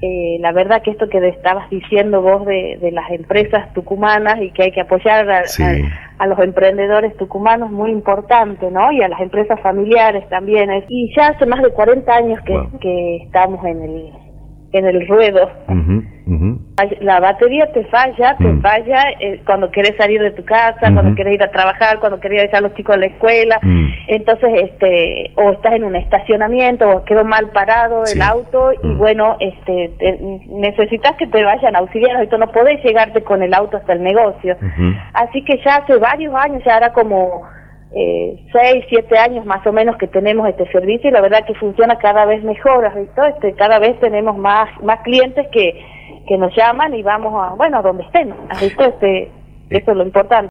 la verdad que esto que estabas diciendo vos de las empresas tucumanas y que hay que apoyar a los emprendedores tucumanos, muy importante, ¿no? Y a las empresas familiares también. Y ya hace más de 40 años que estamos en el ruedo. La batería te falla cuando querés salir de tu casa, cuando querés ir a trabajar, cuando querés dejar a los chicos a la escuela. Entonces, o estás en un estacionamiento, o quedó mal parado el auto, y bueno, necesitas que te vayan a auxiliar, esto no podés llegarte con el auto hasta el negocio. Así que ya hace varios años, ya hará como 6, 7 años más o menos que tenemos este servicio, y la verdad que funciona cada vez mejor, ¿visto? Cada vez tenemos más clientes que nos llaman y vamos a donde estén, ¿visto? Eso es lo importante.